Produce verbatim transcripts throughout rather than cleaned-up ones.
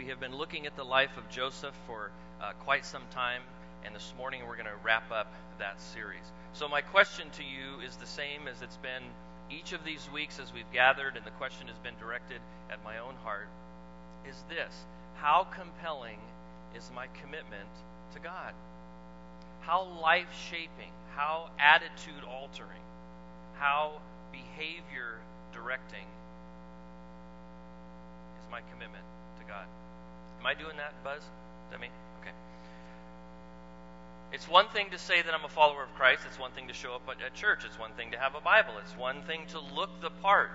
We have been looking at the life of Joseph for uh, quite some time, and this morning we're going to wrap up that series. So my question to you is the same as it's been each of these weeks as we've gathered, and the question has been directed at my own heart, is this: how compelling is my commitment to God? How life-shaping, how attitude-altering, how behavior-directing is my commitment to God? Am I doing that, Buzz? Is that me? Okay. It's one thing to say that I'm a follower of Christ. It's one thing to show up at church. It's one thing to have a Bible. It's one thing to look the part.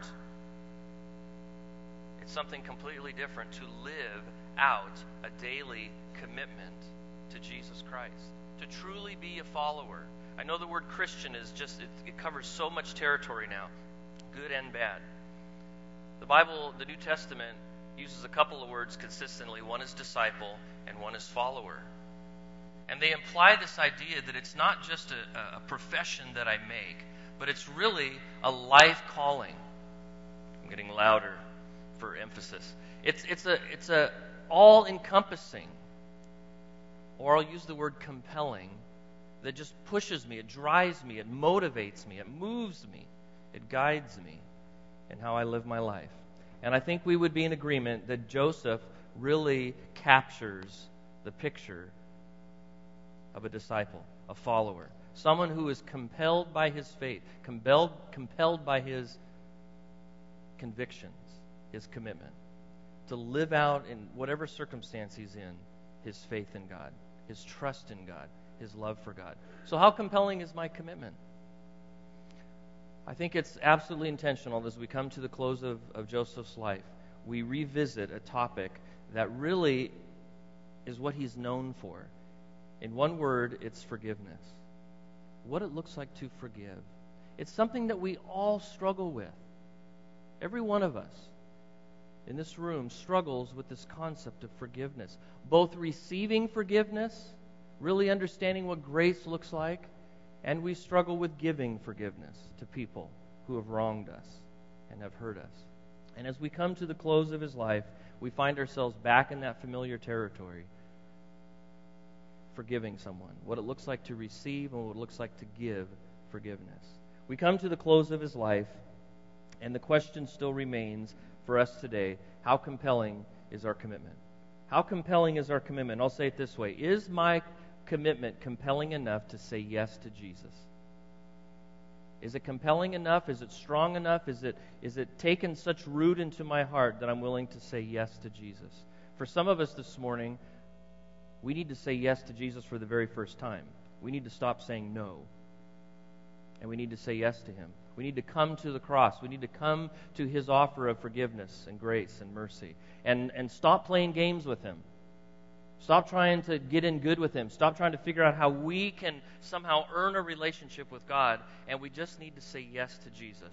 It's something completely different to live out a daily commitment to Jesus Christ, to truly be a follower. I know the word Christian is just, it, it covers so much territory now, good and bad. The Bible, the New Testament, uses a couple of words consistently. One is disciple and one is follower. And they imply this idea that it's not just a, a profession that I make, but it's really a life calling. I'm getting louder for emphasis. It's it's a it's a all-encompassing, or I'll use the word compelling, that just pushes me, it drives me, it motivates me, it moves me, it guides me in how I live my life. And I think we would be in agreement that Joseph really captures the picture of a disciple, a follower, someone who is compelled by his faith, compelled, compelled by his convictions, his commitment, to live out in whatever circumstance he's in, his faith in God, his trust in God, his love for God. So how compelling is my commitment? I think it's absolutely intentional as we come to the close of, of Joseph's life, we revisit a topic that really is what he's known for. In one word, it's forgiveness. What it looks like to forgive. It's something that we all struggle with. Every one of us in this room struggles with this concept of forgiveness. Both receiving forgiveness, really understanding what grace looks like, and we struggle with giving forgiveness to people who have wronged us and have hurt us. And as we come to the close of his life, we find ourselves back in that familiar territory, forgiving someone, what it looks like to receive and what it looks like to give forgiveness. We come to the close of his life, and the question still remains for us today: how compelling is our commitment? How compelling is our commitment? I'll say it this way: is my commitment compelling enough to say yes to Jesus? Is it compelling enough? Is it strong enough? Is it is it taken such root into my heart that I'm willing to say yes to Jesus? For some of us this morning, we need to say yes to Jesus for the very first time. We need to stop saying no. And we need to say yes to him. We need to come to the cross. We need to come to his offer of forgiveness and grace and mercy. And, and stop playing games with him. Stop trying to get in good with him. Stop trying to figure out how we can somehow earn a relationship with God. And we just need to say yes to Jesus.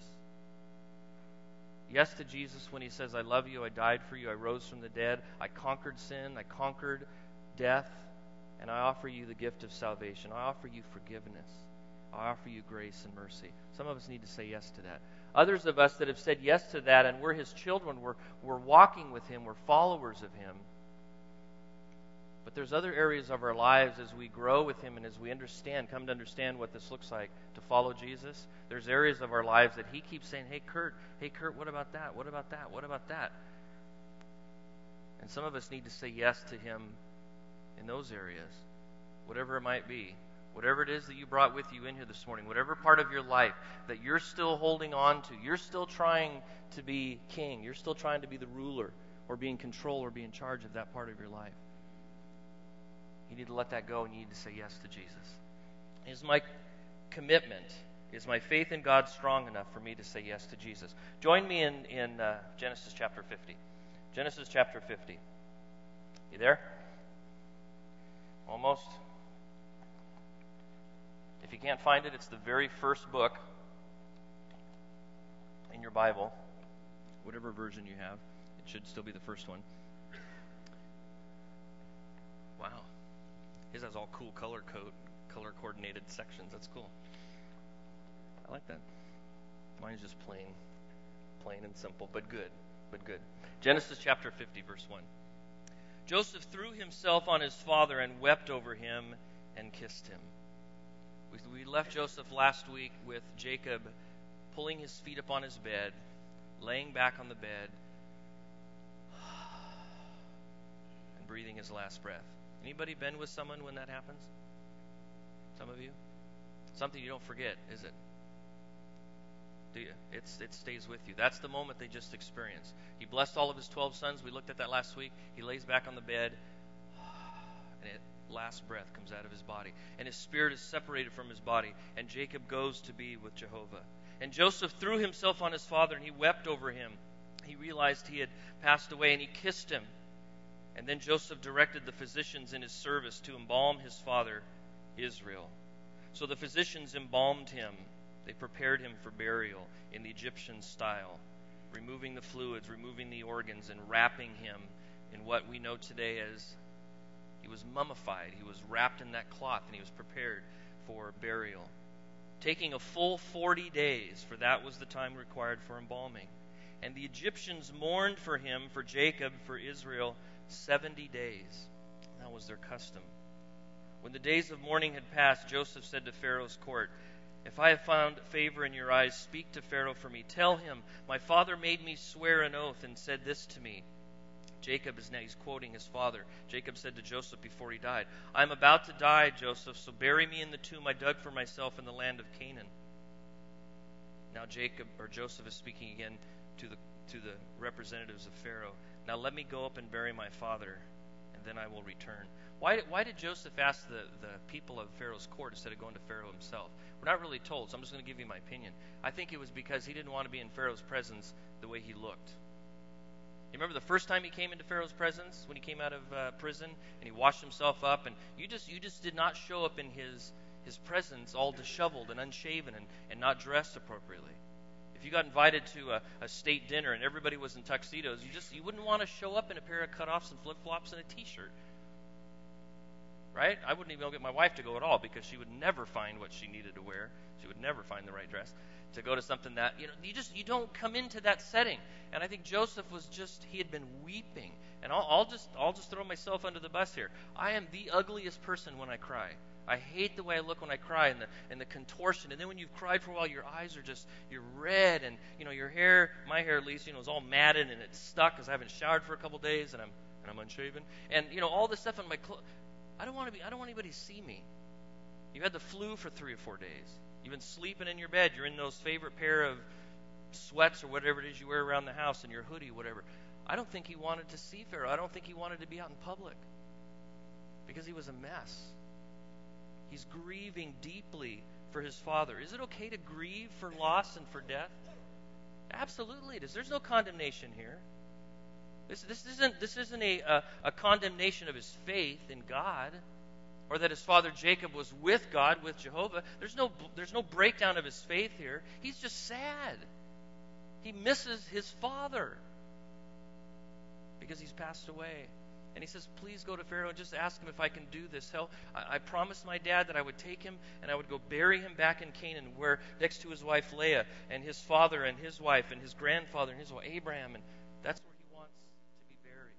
Yes to Jesus when he says, I love you, I died for you, I rose from the dead, I conquered sin, I conquered death, and I offer you the gift of salvation. I offer you forgiveness. I offer you grace and mercy. Some of us need to say yes to that. Others of us that have said yes to that, and we're his children, we're, we're walking with him, we're followers of him. But there's other areas of our lives as we grow with him and as we understand, come to understand what this looks like to follow Jesus. There's areas of our lives that he keeps saying, hey, Kurt, hey, Kurt, what about that? What about that? What about that? And some of us need to say yes to him in those areas, whatever it might be. Whatever it is that you brought with you in here this morning, whatever part of your life that you're still holding on to, you're still trying to be king, you're still trying to be the ruler or be in control or be in charge of that part of your life. You need to let that go and you need to say yes to Jesus. Is my commitment, is my faith in God strong enough for me to say yes to Jesus? Join me in, in uh, Genesis chapter fifty. Genesis chapter fifty. You there? Almost. If you can't find it, it's the very first book in your Bible, whatever version you have. It should still be the first one. Wow. His has all cool color code, color coordinated sections. That's cool. I like that. Mine's just plain, plain and simple, but good, but good. Genesis chapter fifty, verse one. Joseph threw himself on his father and wept over him and kissed him. We, we left Joseph last week with Jacob pulling his feet up on his bed, laying back on the bed, and breathing his last breath. Anybody been with someone when that happens? Some of you? Something you don't forget, is it? Do you? It's, it stays with you. That's the moment they just experienced. He blessed all of his twelve sons. We looked at that last week. He lays back on the bed, and it, last breath comes out of his body. And his spirit is separated from his body. And Jacob goes to be with Jehovah. And Joseph threw himself on his father, and he wept over him. He realized he had passed away, and he kissed him. And then Joseph directed the physicians in his service to embalm his father, Israel. So the physicians embalmed him. They prepared him for burial in the Egyptian style, removing the fluids, removing the organs, and wrapping him in what we know today as he was mummified. He was wrapped in that cloth, and he was prepared for burial. Taking a full forty days, for that was the time required for embalming. And the Egyptians mourned for him, for Jacob, for Israel, seventy days. That was their custom. When the days of mourning had passed, Joseph said to Pharaoh's court, "If I have found favor in your eyes, speak to Pharaoh for me. Tell him, my father made me swear an oath and said this to me." Jacob is now, he's quoting his father. Jacob said to Joseph before he died, "I am about to die, Joseph, so bury me in the tomb I dug for myself in the land of Canaan." Now Jacob, or Joseph is speaking again to the to the representatives of Pharaoh. "Now let me go up and bury my father, and then I will return." Why, why did Joseph ask the, the people of Pharaoh's court instead of going to Pharaoh himself? We're not really told, so I'm just going to give you my opinion. I think it was because he didn't want to be in Pharaoh's presence the way he looked. You remember the first time he came into Pharaoh's presence, when he came out of uh, prison, and he washed himself up, and you just you just did not show up in his his presence all disheveled and unshaven and, and not dressed appropriately. If you got invited to a, a state dinner and everybody was in tuxedos, you just you wouldn't want to show up in a pair of cutoffs and flip-flops and a t-shirt. Right? I wouldn't even get my wife to go at all because she would never find what she needed to wear. She would never find the right dress to go to something that, you know, you just, you don't come into that setting. And I think Joseph was just, he had been weeping. And I'll, I'll just, I'll just throw myself under the bus here. I am the ugliest person when I cry. I hate the way I look when I cry and the, and the contortion. And then when you've cried for a while, your eyes are just, you're red. And, you know, your hair, my hair at least, you know, is all matted and it's stuck because I haven't showered for a couple days and I'm, and I'm unshaven. And, you know, all this stuff on my clothes. I don't want to be. I don't want anybody to see me. You had the flu for three or four days. You've been sleeping in your bed. You're in those favorite pair of sweats or whatever it is you wear around the house and your hoodie, whatever. I don't think he wanted to see Pharaoh. I don't think he wanted to be out in public because he was a mess. He's grieving deeply for his father. Is it okay to grieve for loss and for death? Absolutely it is. There's no condemnation here. This, this isn't, this isn't a, a, a condemnation of his faith in God or that his father Jacob was with God, with Jehovah. There's no, there's no breakdown of his faith here. He's just sad. He misses his father because he's passed away. And he says, "Please go to Pharaoh and just ask him if I can do this. Hell, I, I promised my dad that I would take him and I would go bury him back in Canaan, where next to his wife Leah and his father and his wife and his grandfather and his wife Abraham, and that's where he wants to be buried.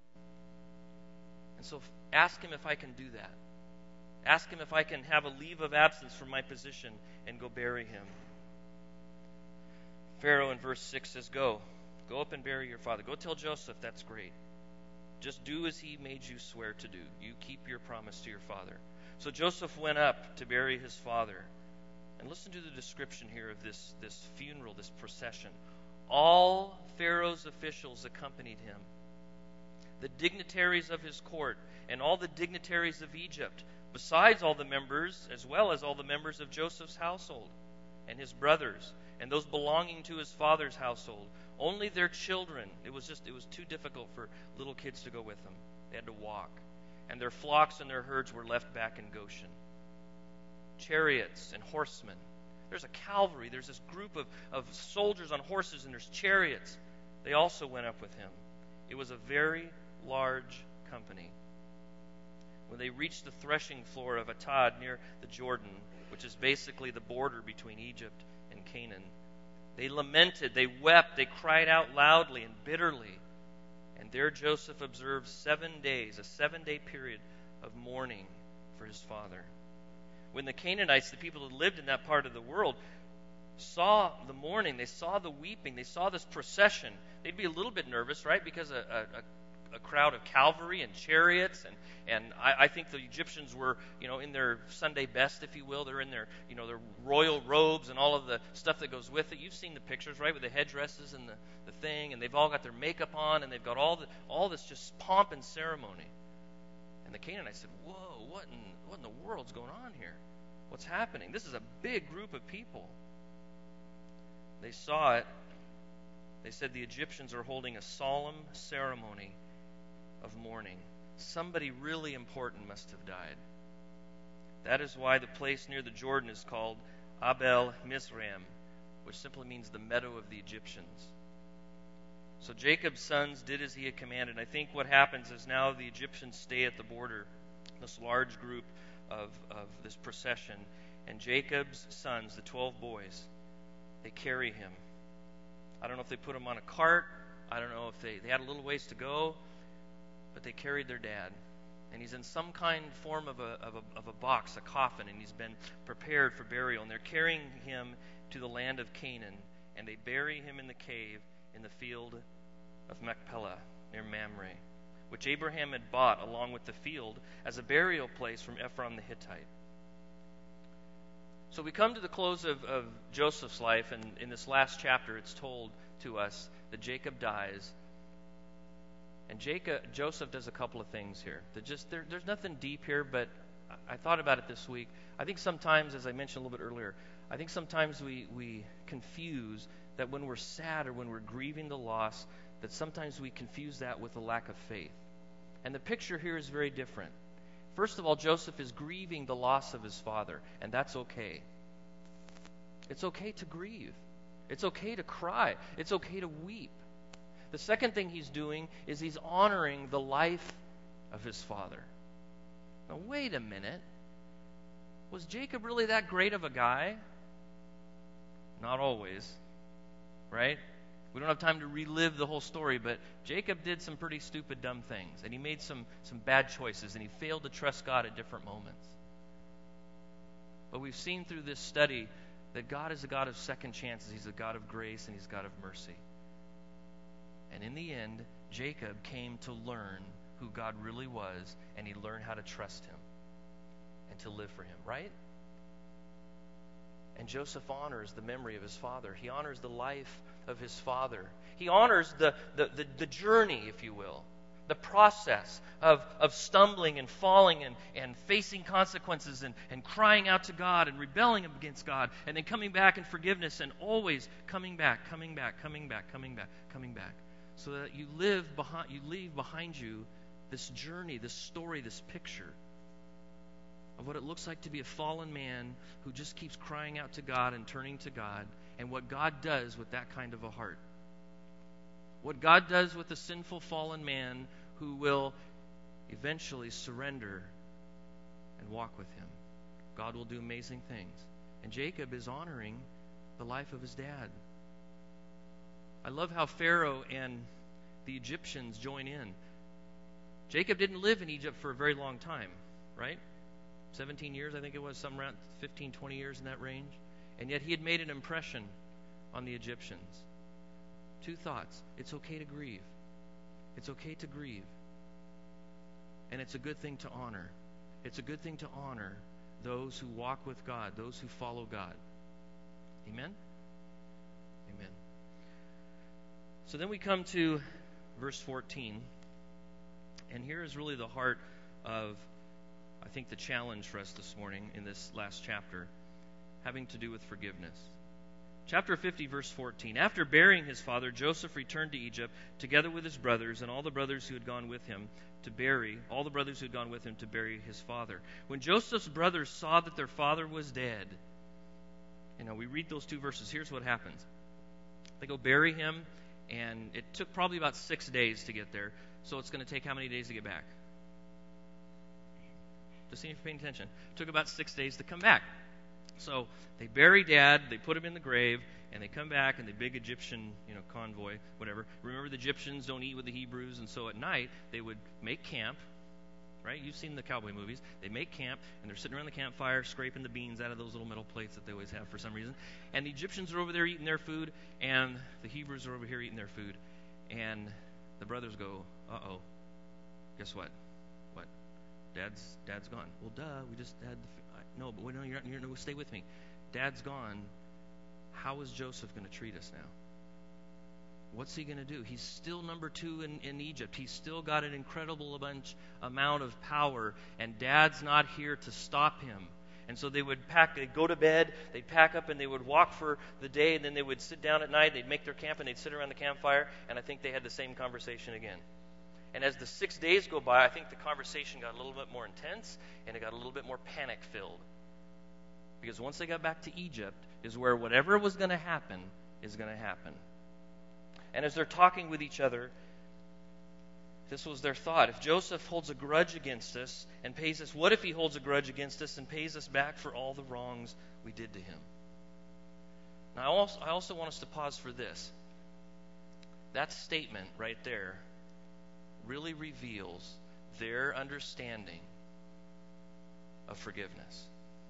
And so ask him if I can do that. Ask him if I can have a leave of absence from my position and go bury him." Pharaoh in verse six says, "Go. Go up and bury your father. Go tell Joseph that's great. Just do as he made you swear to do. You keep your promise to your father." So Joseph went up to bury his father. And listen to the description here of this, this funeral, this procession. All Pharaoh's officials accompanied him. The dignitaries of his court and all the dignitaries of Egypt, besides all the members, as well as all the members of Joseph's household and his brothers and those belonging to his father's household. Only their children. It was just, it was too difficult for little kids to go with them. They had to walk. And their flocks and their herds were left back in Goshen. Chariots and horsemen. There's a cavalry. There's this group of, of soldiers on horses, and there's chariots. They also went up with him. It was a very large company. When they reached the threshing floor of Atad near the Jordan, which is basically the border between Egypt and Canaan, they lamented, they wept, they cried out loudly and bitterly. And there Joseph observed seven days, a seven-day period of mourning for his father. When the Canaanites, the people who lived in that part of the world, saw the mourning, they saw the weeping, they saw this procession, they'd be a little bit nervous, right? Because a, a, a crowd of cavalry and chariots, and and I, I think the Egyptians were, you know, in their Sunday best, if you will. They're in their, you know, their royal robes and all of the stuff that goes with it. You've seen the pictures, right, with the headdresses and the, the thing, and they've all got their makeup on, and they've got all the all this just pomp and ceremony. And the Canaanites said, "Whoa, what in what in the world's going on here? What's happening? This is a big group of people." They saw it. They said the Egyptians are holding a solemn ceremony of mourning. Somebody really important must have died. That is why the place near the Jordan is called Abel Mizraim, which simply means the meadow of the Egyptians. So Jacob's sons did as he had commanded. I think what happens is now the Egyptians stay at the border, this large group of, of this procession, and Jacob's sons, the twelve boys, they carry him. I don't know if they put him on a cart. I don't know if they, they had a little ways to go, but they carried their dad. And he's in some kind form of a, of a, of a box, a coffin, and he's been prepared for burial. And they're carrying him to the land of Canaan, and they bury him in the cave in the field of Machpelah near Mamre, which Abraham had bought along with the field as a burial place from Ephron the Hittite. So we come to the close of, of Joseph's life, and in this last chapter it's told to us that Jacob dies. And Jacob, Joseph does a couple of things here. That just there, there's nothing deep here, but I, I thought about it this week. I think sometimes, as I mentioned a little bit earlier, I think sometimes we, we confuse that when we're sad or when we're grieving the loss, that sometimes we confuse that with a lack of faith. And the picture here is very different. First of all, Joseph is grieving the loss of his father, and that's okay. It's okay to grieve. It's okay to cry. It's okay to weep. The second thing he's doing is he's honoring the life of his father. Now, wait a minute. Was Jacob really that great of a guy? Not always, right? We don't have time to relive the whole story, but Jacob did some pretty stupid, dumb things, and he made some, some bad choices, and he failed to trust God at different moments. But we've seen through this study that God is a God of second chances. He's a God of grace, and he's a God of mercy. And in the end, Jacob came to learn who God really was, and he learned how to trust him and to live for him, right? And Joseph honors the memory of his father. He honors the life of his father. He honors the, the, the, the journey, if you will, the process of, of stumbling and falling and, and facing consequences and, and crying out to God and rebelling against God and then coming back in forgiveness and always coming back, coming back, coming back, coming back, coming back. So that you live behind, you leave behind you this journey, this story, this picture of what it looks like to be a fallen man who just keeps crying out to God and turning to God, and what God does with that kind of a heart. What God does with a sinful fallen man who will eventually surrender and walk with him. God will do amazing things. And Jacob is honoring the life of his dad. I love how Pharaoh and the Egyptians join in. Jacob didn't live in Egypt for a very long time, right? seventeen years, I think it was, some around fifteen, twenty years in that range. And yet he had made an impression on the Egyptians. Two thoughts. It's okay to grieve. It's okay to grieve. And it's a good thing to honor. It's a good thing to honor those who walk with God, those who follow God. Amen? Amen. So then we come to verse fourteen. And here is really the heart of, I think, the challenge for us this morning in this last chapter, having to do with forgiveness. Chapter fifty, verse fourteen. After burying his father, Joseph returned to Egypt together with his brothers and all the brothers who had gone with him to bury, all the brothers who had gone with him to bury his father. When Joseph's brothers saw that their father was dead, you know, we read those two verses. Here's what happens. They go bury him, and it took probably about six days to get there. So it's going to take how many days to get back? Just see if you're paying attention. It took about six days to come back. So they bury Dad, they put him in the grave, and they come back, and the big Egyptian, you know, convoy, whatever. Remember, the Egyptians don't eat with the Hebrews, and so at night they would make camp, right? You've seen the cowboy movies. They make camp, and they're sitting around the campfire scraping the beans out of those little metal plates that they always have for some reason. And the Egyptians are over there eating their food, and the Hebrews are over here eating their food. And the brothers go, uh-oh, guess what? What? Dad's Dad's gone. Well, duh, we just had the f- no, but wait, no, you're not, you're not, stay with me. Dad's gone. How is Joseph going to treat us now? What's he going to do? He's still number two in, in Egypt. He's still got an incredible bunch, amount of power, and Dad's not here to stop him. And so they would pack, they'd go to bed, they'd pack up, and they would walk for the day, and then they would sit down at night, they'd make their camp, and they'd sit around the campfire, and I think they had the same conversation again. And as the six days go by, I think the conversation got a little bit more intense, and it got a little bit more panic-filled. Because once they got back to Egypt, is where whatever was going to happen is going to happen. And as they're talking with each other, this was their thought. If Joseph holds a grudge against us and pays us, what if he holds a grudge against us and pays us back for all the wrongs we did to him? Now, I also, I also want us to pause for this. That statement right there really reveals their understanding of forgiveness.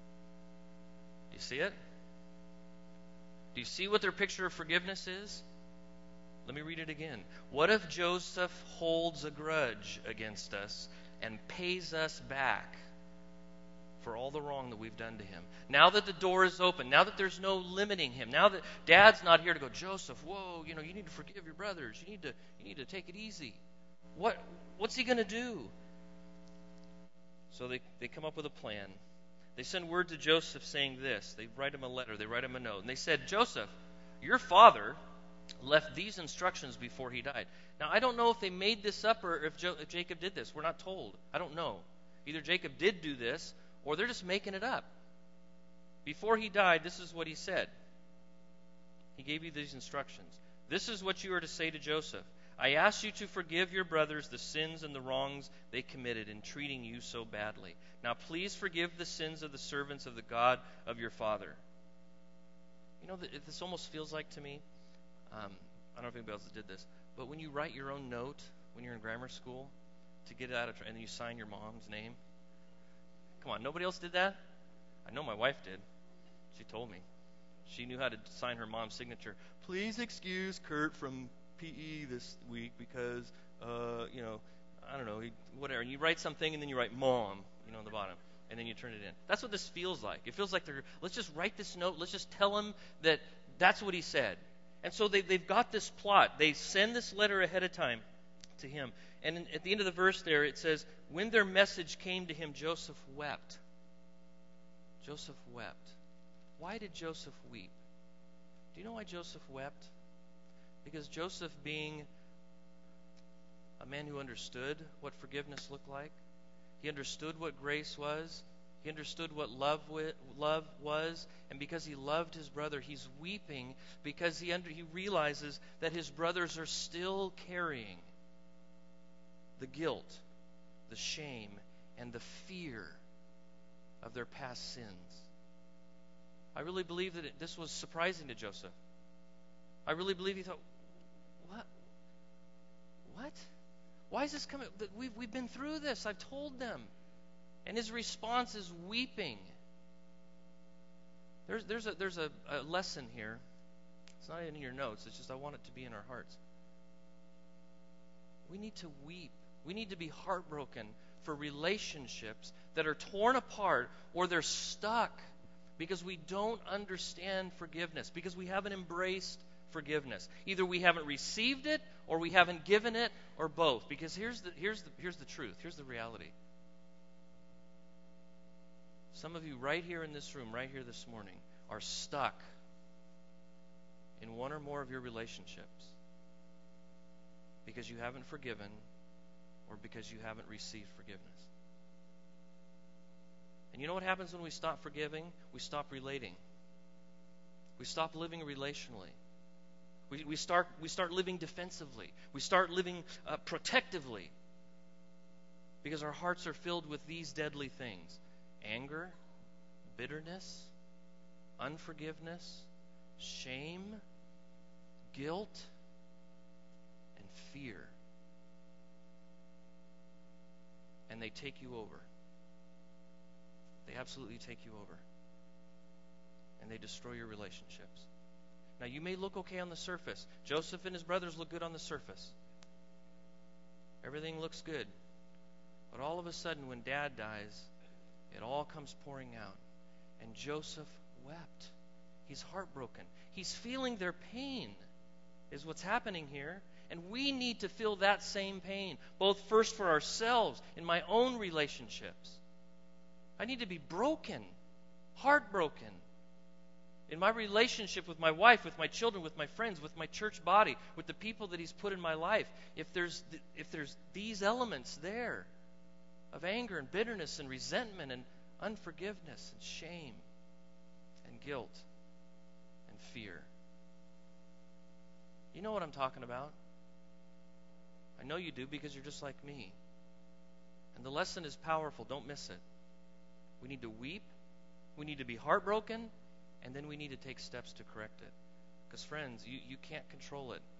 Do you see it? Do you see what their picture of forgiveness is? Let me read it again. What if Joseph holds a grudge against us and pays us back for all the wrong that we've done to him? Now that the door is open, now that there's no limiting him, now that Dad's not here to go, Joseph, whoa, you know, you need to forgive your brothers. You need to, you need to take it easy. What, what's he going to do? So they, they come up with a plan. They send word to Joseph saying this. They write him a letter. They write him a note. And they said, Joseph, your father left these instructions before he died. Now, I don't know if they made this up or if, jo- if Jacob did this. We're not told. I don't know. Either Jacob did do this or they're just making it up. Before he died, this is what he said. He gave you these instructions. This is what you are to say to Joseph. I ask you to forgive your brothers the sins and the wrongs they committed in treating you so badly. Now please forgive the sins of the servants of the God of your father. You know, this almost feels like to me, um, I don't know if anybody else did this, but when you write your own note when you're in grammar school to get it out of, and then you sign your mom's name. Come on, nobody else did that? I know my wife did. She told me. She knew how to sign her mom's signature. Please excuse Kurt from P E this week because, uh, you know, I don't know, he, whatever. And you write something and then you write mom, you know, on the bottom, and then you turn it in. That's what this feels like. It feels like they're, let's just write this note. Let's just tell him that that's what he said. And so they, they've got this plot. They send this letter ahead of time to him. And in, at the end of the verse there, it says, when their message came to him, Joseph wept. Joseph wept. Why did Joseph weep? Do you know why Joseph wept? Because Joseph, being a man who understood what forgiveness looked like, he understood what grace was, he understood what love wi- love was, and because he loved his brother, he's weeping because he under, he realizes that his brothers are still carrying the guilt, the shame, and the fear of their past sins. I really believe that it, this was surprising to Joseph. I really believe he thought, what? What? Why is this coming? We've, we've been through this. I've told them. And his response is weeping. There's, there's, a, there's a, a lesson here. It's not in your notes. It's just I want it to be in our hearts. We need to weep. We need to be heartbroken for relationships that are torn apart or they're stuck because we don't understand forgiveness, because we haven't embraced forgiveness. Either we haven't received it or we haven't given it, or both. Because here's the, here's the, here's the truth. Here's the reality. Some of you right here in this room, right here this morning, are stuck in one or more of your relationships because you haven't forgiven or because you haven't received forgiveness. And you know what happens when we stop forgiving? We stop relating. We stop living relationally. We, we start we start living defensively. We start living uh, protectively because our hearts are filled with these deadly things: anger, bitterness, unforgiveness, shame, guilt, and fear. And they take you over. They absolutely take you over. And they destroy your relationships. Now, you may look okay on the surface. Joseph and his brothers look good on the surface. Everything looks good. But all of a sudden, when Dad dies, it all comes pouring out. And Joseph wept. He's heartbroken. He's feeling their pain, is what's happening here. And we need to feel that same pain, both first for ourselves, in my own relationships. I need to be broken, heartbroken, in my relationship with my wife, with my children, with my friends, with my church body, with the people that He's put in my life. If there's th- if there's these elements there of anger and bitterness and resentment and unforgiveness and shame and guilt and fear. You know what I'm talking about? I know you do, because you're just like me. And the lesson is powerful. Don't miss it. We need to weep. We need to be heartbroken. And then we need to take steps to correct it. Because, friends, you, you can't control it.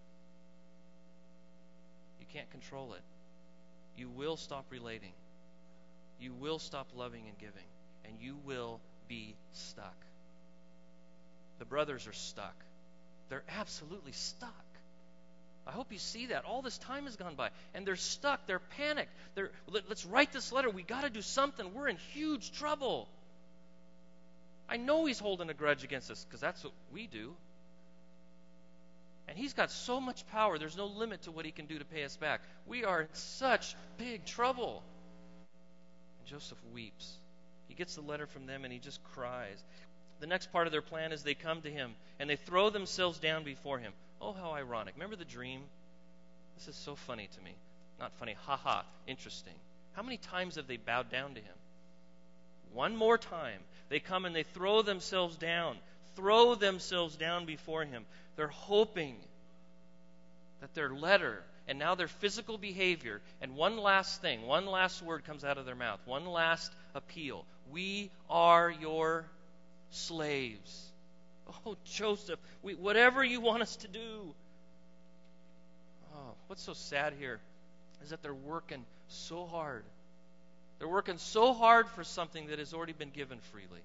You can't control it. You will stop relating. You will stop loving and giving. And you will be stuck. The brothers are stuck. They're absolutely stuck. I hope you see that. All this time has gone by, and they're stuck. They're panicked. They're, let, let's write this letter. We got to do something. We're in huge trouble. I know he's holding a grudge against us, because that's what we do. And he's got so much power, there's no limit to what he can do to pay us back. We are in such big trouble. And Joseph weeps. He gets the letter from them, and he just cries. The next part of their plan is they come to him, and they throw themselves down before him. Oh, how ironic. Remember the dream? This is so funny to me. Not funny, haha, interesting. How many times have they bowed down to him? One more time. They come and they throw themselves down. Throw themselves down before him. They're hoping that their letter and now their physical behavior and one last thing, one last word comes out of their mouth, one last appeal. We are your slaves. Oh, Joseph, we, whatever you want us to do. Oh, what's so sad here is that they're working so hard. They're working so hard for something that has already been given freely.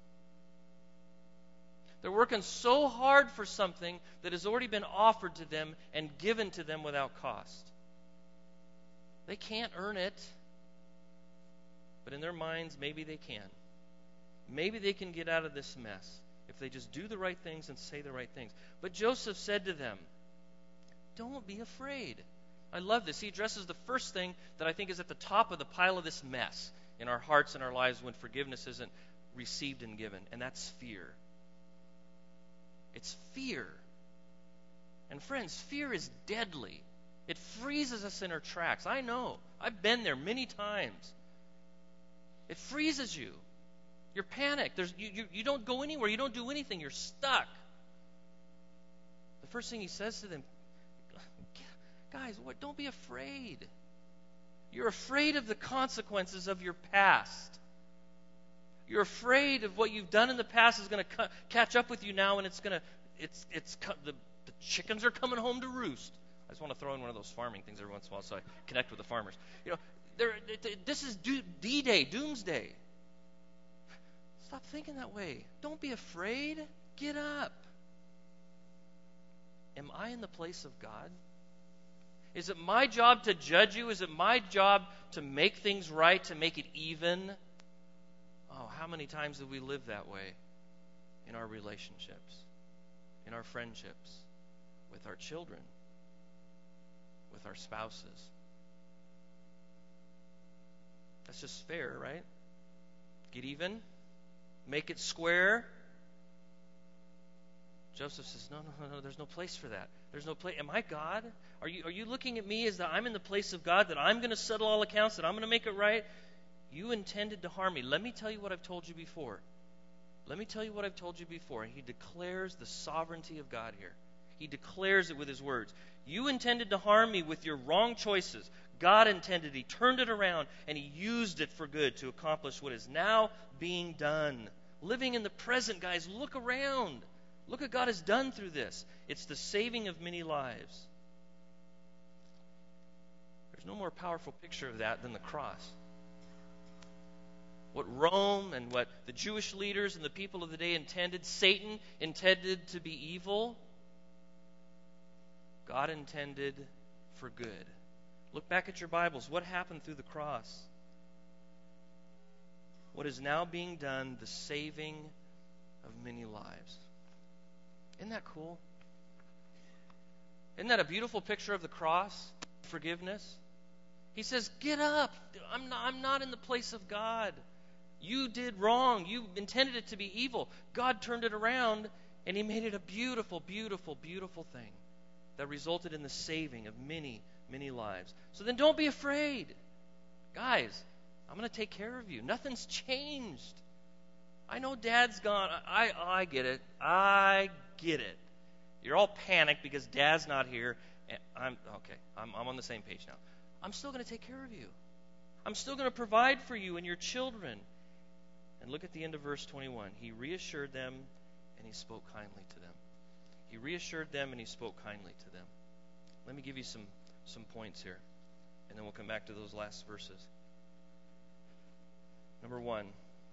They're working so hard for something that has already been offered to them and given to them without cost. They can't earn it. But in their minds, maybe they can. Maybe they can get out of this mess if they just do the right things and say the right things. But Joseph said to them, don't be afraid. I love this. He addresses the first thing that I think is at the top of the pile of this mess in our hearts and our lives when forgiveness isn't received and given, and that's fear. It's fear. And friends, fear is deadly. It freezes us in our tracks. I know. I've been there many times. It freezes you. You're panicked. There's, you, you, you don't go anywhere. You don't do anything. You're stuck. The first thing he says to them, guys, what? Don't be afraid. You're afraid of the consequences of your past. You're afraid of what you've done in the past is going to cu- catch up with you now, and it's going to, it's, it's, the, the chickens are coming home to roost. I just want to throw in one of those farming things every once in a while so I connect with the farmers. You know, they're, they, this is do, D-Day, doomsday. Stop thinking that way. Don't be afraid. Get up. Am I in the place of God? Is it my job to judge you? Is it my job to make things right, to make it even? Oh, how many times do we live that way in our relationships, in our friendships, with our children, with our spouses? That's just fair, right? Get even, make it square. Joseph says, no, no, no, no, there's no place for that. There's no place. Am I God? Are you, are you looking at me as that I'm in the place of God, that I'm going to settle all accounts, that I'm going to make it right? You intended to harm me. Let me tell you what I've told you before. Let me tell you what I've told you before. And he declares the sovereignty of God here. He declares it with his words. You intended to harm me with your wrong choices. God intended. He turned it around, and he used it for good to accomplish what is now being done. living in the present, guys. Look around. Look what God has done through this. It's the saving of many lives. There's no more powerful picture of that than the cross. What Rome and what the Jewish leaders and the people of the day intended, Satan intended to be evil, God intended for good. Look back at your Bibles. What happened through the cross? What is now being done, the saving of many lives. Isn't that cool? Isn't that a beautiful picture of the cross? Forgiveness. He says, get up. I'm not, I'm not in the place of God. You did wrong. You intended it to be evil. God turned it around, and He made it a beautiful, beautiful, beautiful thing that resulted in the saving of many, many lives. So then don't be afraid. Guys, I'm going to take care of you. Nothing's changed. I know Dad's gone. I, I, I get it. I get it. You're all panicked because Dad's not here. And I'm okay. I'm, I'm on the same page now. I'm still going to take care of you. I'm still going to provide for you and your children. And look at the end of verse twenty-one. He reassured them and He spoke kindly to them. He reassured them and He spoke kindly to them. Let me give you some, some points here, and then we'll come back to those last verses. Number one.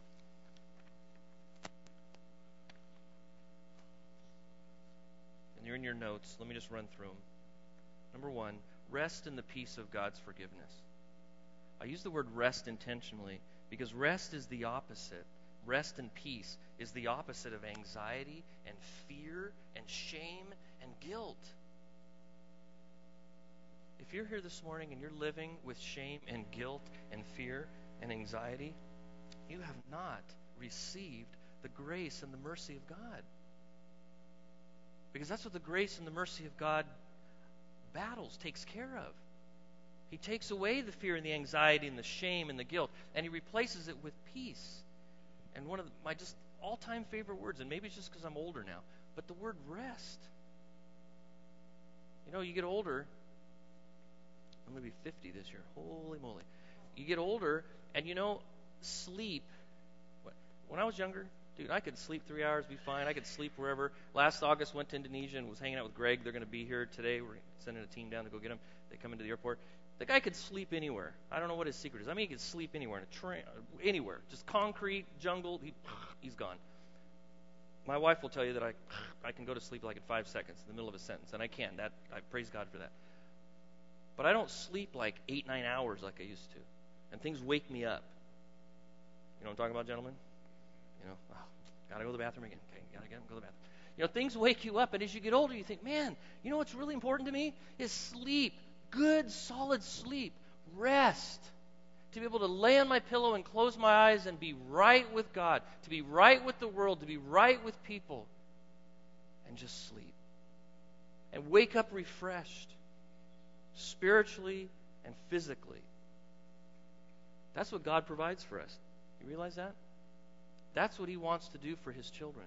And you're in your notes. Let me just run through them. Number one, rest in the peace of God's forgiveness. I use the word rest intentionally because rest is the opposite. Rest and peace is the opposite of anxiety and fear and shame and guilt. If you're here this morning and you're living with shame and guilt and fear and anxiety, you have not received the grace and the mercy of God. Because that's what the grace and the mercy of God battles, takes care of. He takes away the fear and the anxiety and the shame and the guilt, and He replaces it with peace. And one of the, my just all-time favorite words, and maybe it's just because I'm older now, but the word rest. You know, you get older. I'm going to be fifty this year. Holy moly. You get older, and you know, sleep. When I was younger, dude, I could sleep three hours, be fine. I could sleep wherever. Last August, went to Indonesia and was hanging out with Greg. They're going to be here today. We're sending a team down to go get them. They come into the airport. The guy could sleep anywhere. I don't know what his secret is. I mean, he could sleep anywhere, in a train, anywhere. Just concrete, jungle, he, he's gone. My wife will tell you that I, I can go to sleep like in five seconds in the middle of a sentence, and I can. That I praise God for that. But I don't sleep like eight, nine hours like I used to. And things wake me up. You know what I'm talking about, gentlemen? You know, oh, gotta go to the bathroom again. Okay, gotta get go to the bathroom. You know, things wake you up, and as you get older, you think, man, you know what's really important to me is sleep. Good, solid sleep. Rest. To be able to lay on my pillow and close my eyes and be right with God. To be right with the world. To be right with people. And just sleep. And wake up refreshed. Spiritually and physically. That's what God provides for us. You realize that? That's what He wants to do for His children.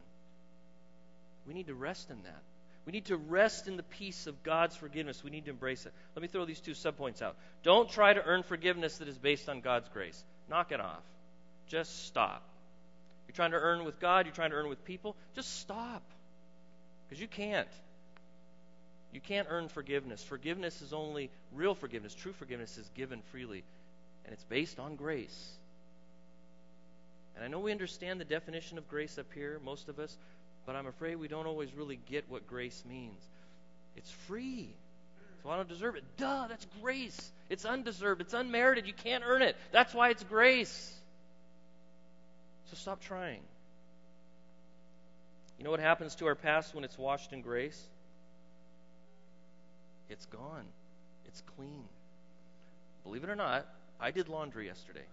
We need to rest in that. We need to rest in the peace of God's forgiveness. We need to embrace it. Let me throw these two subpoints out. Don't try to earn forgiveness that is based on God's grace. Knock it off. Just stop. You're trying to earn with God, you're trying to earn with people, just stop. Because you can't. You can't earn forgiveness. Forgiveness is only, real forgiveness, true forgiveness is given freely. And it's based on grace. And I know we understand the definition of grace up here, most of us, but I'm afraid we don't always really get what grace means. It's free. So I don't deserve it. Duh, that's grace. It's undeserved. It's unmerited. You can't earn it. That's why it's grace. So stop trying. You know what happens to our past when it's washed in grace? It's gone. It's clean. Believe it or not, I did laundry yesterday.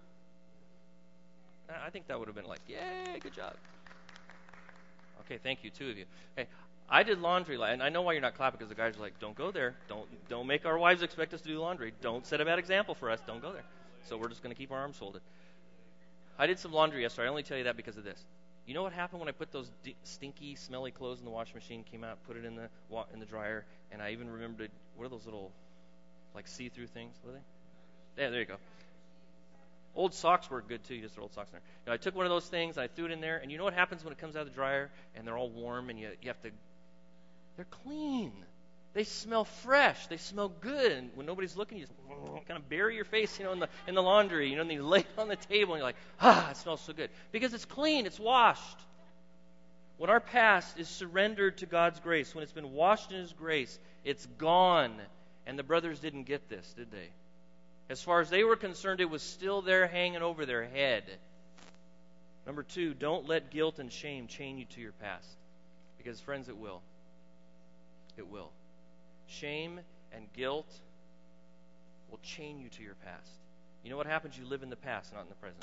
I think that would have been like, yay, good job. Okay, thank you, two of you. Hey, I did laundry, and I know why you're not clapping, because the guys are like, don't go there. Don't don't make our wives expect us to do laundry. Don't set a bad example for us. Don't go there. So we're just going to keep our arms folded. I did some laundry yesterday. I only tell you that because of this. You know what happened when I put those d- stinky, smelly clothes in the washing machine, came out, put it in the wa- in the dryer, and I even remembered, what are those little, like, see-through things? What are they? Yeah, there you go. Old socks work good too. You just throw old socks in there. You know, I took one of those things, and I threw it in there, and you know what happens when it comes out of the dryer and they're all warm, and you you have to. They're clean. They smell fresh. They smell good. And when nobody's looking, you just kind of bury your face, you know, in the in the laundry, you know, and you lay it on the table, and you're like, ah, it smells so good because it's clean. It's washed. When our past is surrendered to God's grace, when it's been washed in His grace, it's gone. And the brothers didn't get this, did they? As far as they were concerned, it was still there hanging over their head. Number two, don't let guilt and shame chain you to your past. Because, friends, it will. It will. Shame and guilt will chain you to your past. You know what happens? You live in the past, not in the present.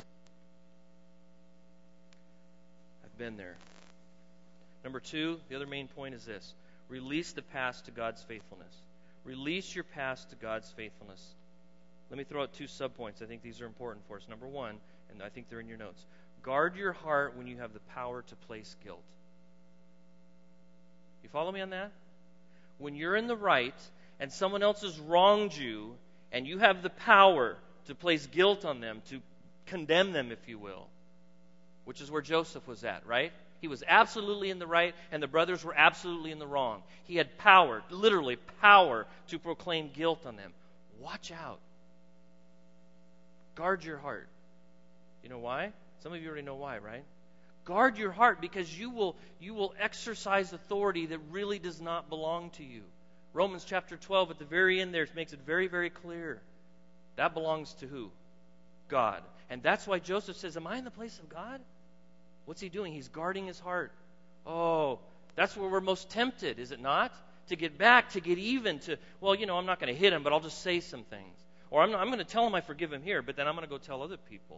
I've been there. Number two, the other main point is this. Release the past to God's faithfulness. Release your past to God's faithfulness. Let me throw out two subpoints. I think these are important for us. Number one, and I think they're in your notes. Guard your heart when you have the power to place guilt. You follow me on that? When you're in the right and someone else has wronged you and you have the power to place guilt on them, to condemn them, if you will, which is where Joseph was at, right? He was absolutely in the right, and the brothers were absolutely in the wrong. He had power, literally power, to proclaim guilt on them. Watch out. Guard your heart. You know why? Some of you already know why, right? Guard your heart because you will you will exercise authority that really does not belong to you. Romans chapter twelve at the very end there makes it very, very clear. That belongs to who? God. And that's why Joseph says, am I in the place of God? What's he doing? He's guarding his heart. Oh, that's where we're most tempted, is it not? To get back, to get even, to, well, you know, I'm not going to hit him, but I'll just say some things. Or I'm, not, I'm going to tell him I forgive him here, but then I'm going to go tell other people.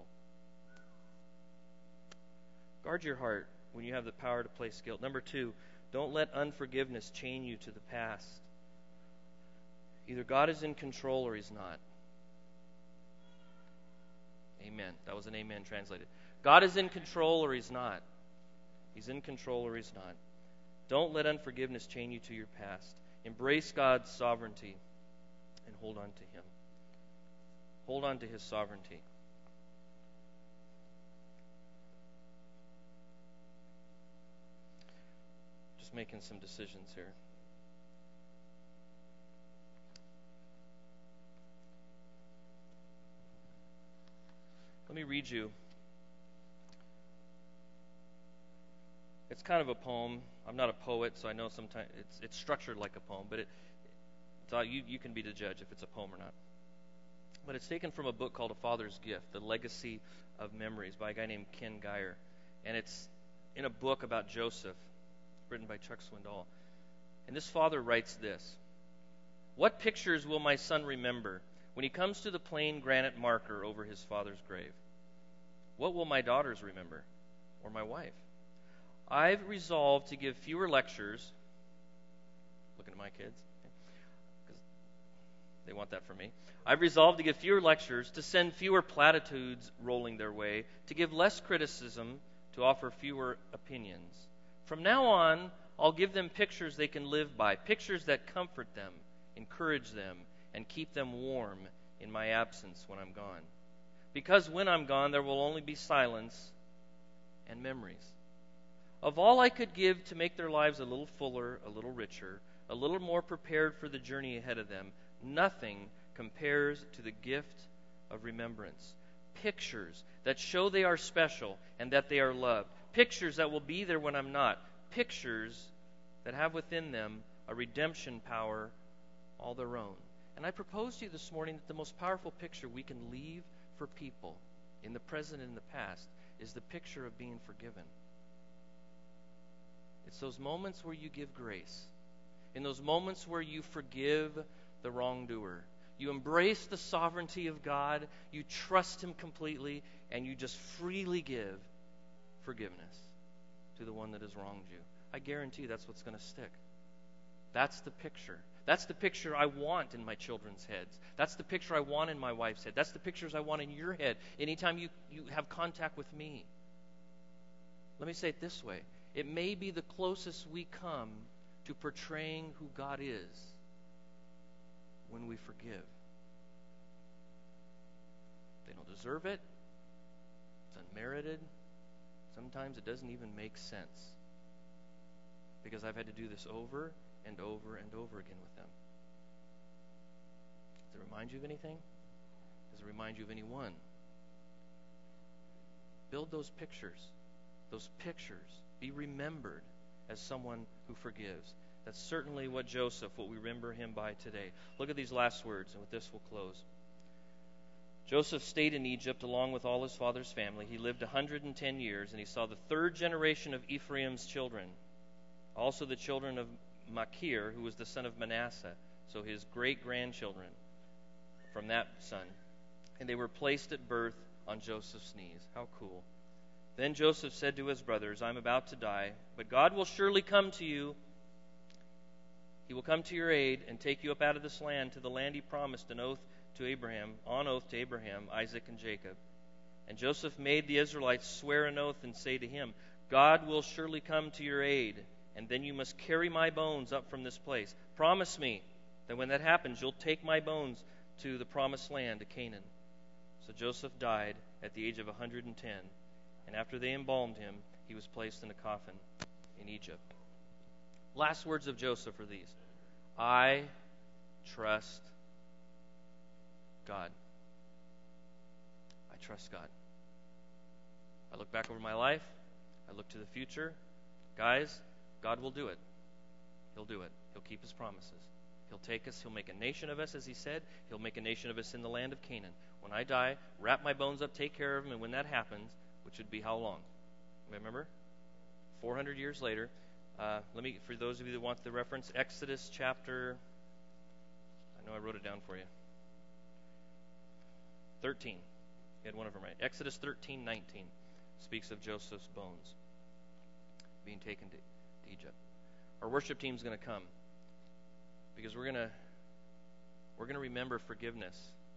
Guard your heart when you have the power to place guilt. Number two, don't let unforgiveness chain you to the past. Either God is in control or He's not. Amen. That was an amen translated. God is in control or He's not. He's in control or He's not. Don't let unforgiveness chain you to your past. Embrace God's sovereignty and hold on to Him. Hold on to His sovereignty. Just making some decisions here. Let me read you. It's kind of a poem. I'm not a poet, so I know sometimes it's it's structured like a poem, but it it's all, you you can be the judge if it's a poem or not. But it's taken from a book called A Father's Gift, The Legacy of Memories by a guy named Ken Geyer. And it's in a book about Joseph, written by Chuck Swindoll. And this father writes this: "What pictures will my son remember when he comes to the plain granite marker over his father's grave? What will my daughters remember, or my wife? I've resolved to give fewer lectures." Looking at my kids, because they want that from me. "I've resolved to give fewer lectures, to send fewer platitudes rolling their way, to give less criticism, to offer fewer opinions. From now on, I'll give them pictures they can live by, pictures that comfort them, encourage them, and keep them warm in my absence when I'm gone. Because when I'm gone, there will only be silence and memories. Of all I could give to make their lives a little fuller, a little richer, a little more prepared for the journey ahead of them, nothing compares to the gift of remembrance. Pictures that show they are special and that they are loved. Pictures that will be there when I'm not. Pictures that have within them a redemption power all their own." And I propose to you this morning that the most powerful picture we can leave for people in the present and in the past is the picture of being forgiven. It's those moments where you give grace. In those moments where you forgive the wrongdoer. You embrace the sovereignty of God. You trust Him completely. And you just freely give forgiveness to the one that has wronged you. I guarantee you that's what's going to stick. That's the picture. That's the picture I want in my children's heads. That's the picture I want in my wife's head. That's the pictures I want in your head anytime you, you have contact with me. Let me say it this way. It may be the closest we come to portraying who God is when we forgive. They don't deserve it. unmerited. Sometimes it doesn't even make sense, because I've had to do this over and over and over again with them. Does it remind you of anything? Does it remind you of anyone? Build those pictures. Those pictures. Be remembered as someone who forgives. That's certainly what Joseph, what we remember him by today. Look at these last words, and with this we'll close. Joseph stayed in Egypt along with all his father's family. He lived one hundred ten years, and he saw the third generation of Ephraim's children, also the children of Machir, who was the son of Manasseh, so his great-grandchildren from that son. And they were placed at birth on Joseph's knees. How cool. Then Joseph said to his brothers, I'm about to die, but God will surely come to you. He will come to your aid and take you up out of this land to the land he promised an oath to Abraham, on oath to Abraham, Isaac, and Jacob. And Joseph made the Israelites swear an oath and say to him, God will surely come to your aid, and then you must carry my bones up from this place. Promise me that when that happens, you'll take my bones to the promised land, to Canaan. So Joseph died at the age of one hundred ten, and after they embalmed him, he was placed in a coffin in Egypt. Last words of Joseph are these: I trust God. I trust God. I look back over my life. I look to the future. Guys, God will do it. He'll do it. He'll keep his promises. He'll take us. He'll make a nation of us, as he said. He'll make a nation of us in the land of Canaan. When I die, wrap my bones up, take care of them, and when that happens, which would be how long? Remember? four hundred years later. Uh, let me, for those of you that want the reference, Exodus chapter, I know I wrote it down for you. thirteen. You had one of them right. Exodus thirteen nineteen speaks of Joseph's bones being taken to, to Egypt. Our worship team is going to come because we're going to we're going to remember forgiveness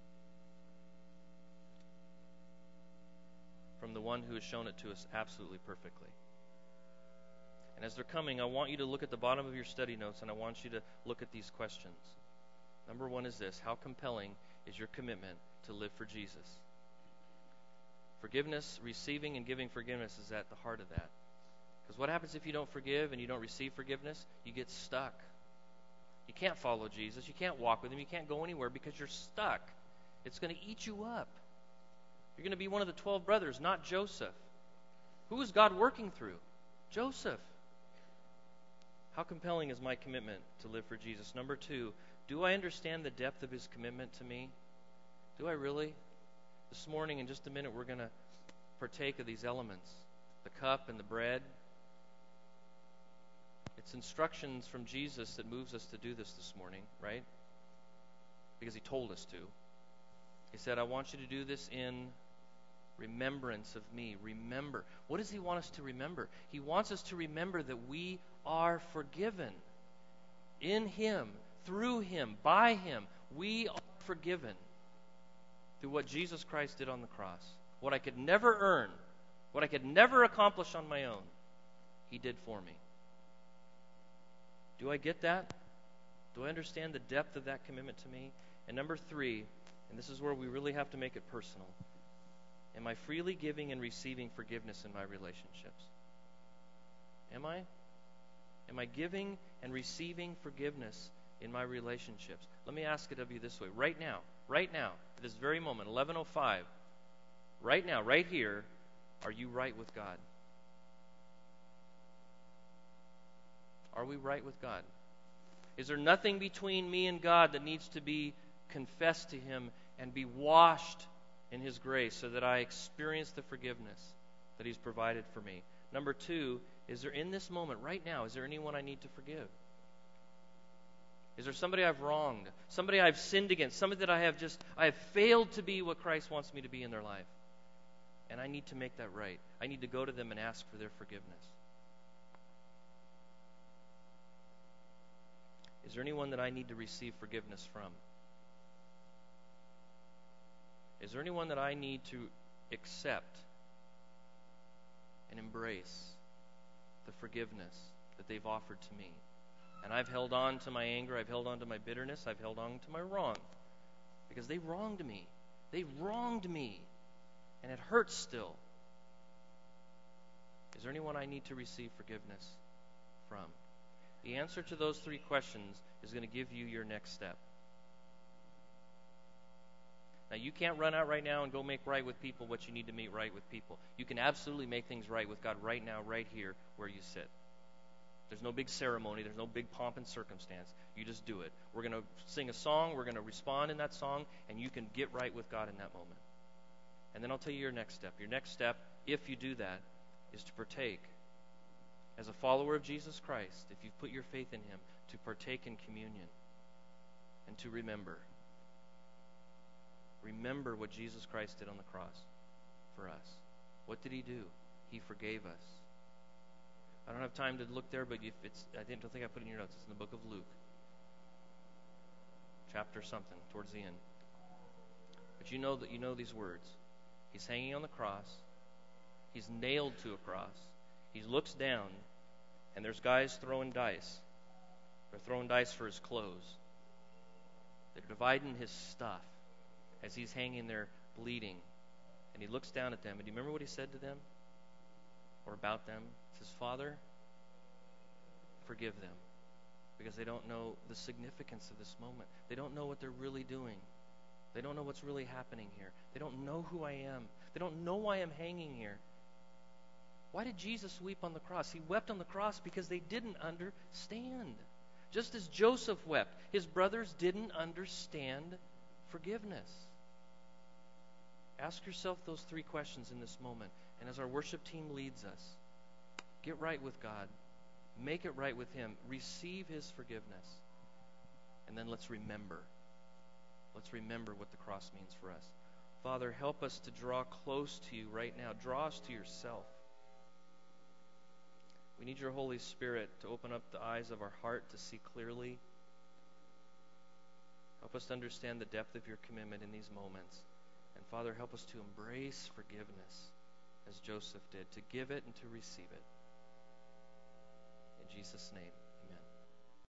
from the one who has shown it to us absolutely perfectly. And as they're coming, I want you to look at the bottom of your study notes, and I want you to look at these questions. Number one is this: how compelling is your commitment to live for Jesus? Forgiveness, receiving and giving forgiveness is at the heart of that. Because what happens if you don't forgive and you don't receive forgiveness? You get stuck. You can't follow Jesus. You can't walk with him. You can't go anywhere because you're stuck. It's going to eat you up. You're going to be one of the twelve brothers, not Joseph. Who is God working through? Joseph. How compelling is my commitment to live for Jesus? Number two, do I understand the depth of his commitment to me? Do I really? This morning, in just a minute, we're going to partake of these elements, the cup and the bread. It's instructions from Jesus that moves us to do this this morning, right? Because he told us to. He said, I want you to do this in remembrance of me. Remember. What does he want us to remember? He wants us to remember that we are forgiven. In him, through him, by him, we are forgiven through what Jesus Christ did on the cross. What I could never earn, what I could never accomplish on my own, he did for me. Do I get that? Do I understand the depth of that commitment to me? And number three, and this is where we really have to make it personal, am I freely giving and receiving forgiveness in my relationships? Am I? Am I giving and receiving forgiveness in my relationships? Let me ask it of you this way. Right now, right now, at this very moment, eleven oh five, right now, right here, are you right with God? Are we right with God? Is there nothing between me and God that needs to be confessed to him and be washed in his grace so that I experience the forgiveness that he's provided for me? Number two, is there in this moment, right now, is there anyone I need to forgive? Is there somebody I've wronged? Somebody I've sinned against? Somebody that I have just, I have failed to be what Christ wants me to be in their life? And I need to make that right. I need to go to them and ask for their forgiveness. Is there anyone that I need to receive forgiveness from? Is there anyone that I need to accept and embrace the forgiveness that they've offered to me? And I've held on to my anger, I've held on to my bitterness, I've held on to my wrong. Because they wronged me. They wronged me. And it hurts still. Is there anyone I need to receive forgiveness from? The answer to those three questions is going to give you your next step. Now, you can't run out right now and go make right with people what you need to make right with people. You can absolutely make things right with God right now, right here, where you sit. There's no big ceremony. There's no big pomp and circumstance. You just do it. We're going to sing a song. We're going to respond in that song, and you can get right with God in that moment. And then I'll tell you your next step. Your next step, if you do that, is to partake. As a follower of Jesus Christ, if you've put your faith in Him, to partake in communion and to remember. Remember what Jesus Christ did on the cross for us. What did He do? He forgave us. I don't have time to look there, but if it's I didn't don't think I put it in your notes. It's in the book of Luke. Chapter something, towards the end. But you know that you know these words. He's hanging on the cross. He's nailed to a cross. He looks down, and there's guys throwing dice. They're throwing dice for his clothes. They're dividing his stuff as he's hanging there bleeding. And he looks down at them. And do you remember what he said to them? Or about them? He says, Father, forgive them. Because they don't know the significance of this moment. They don't know what they're really doing. They don't know what's really happening here. They don't know who I am. They don't know why I'm hanging here. Why did Jesus weep on the cross? He wept on the cross because they didn't understand. Just as Joseph wept, his brothers didn't understand forgiveness. Ask yourself those three questions in this moment. And as our worship team leads us, get right with God. Make it right with Him. Receive His forgiveness. And then let's remember. Let's remember what the cross means for us. Father, help us to draw close to You right now. Draw us to Yourself. We need Your Holy Spirit to open up the eyes of our heart to see clearly. Help us to understand the depth of Your commitment in these moments. And Father, help us to embrace forgiveness as Joseph did, to give it and to receive it. In Jesus' name.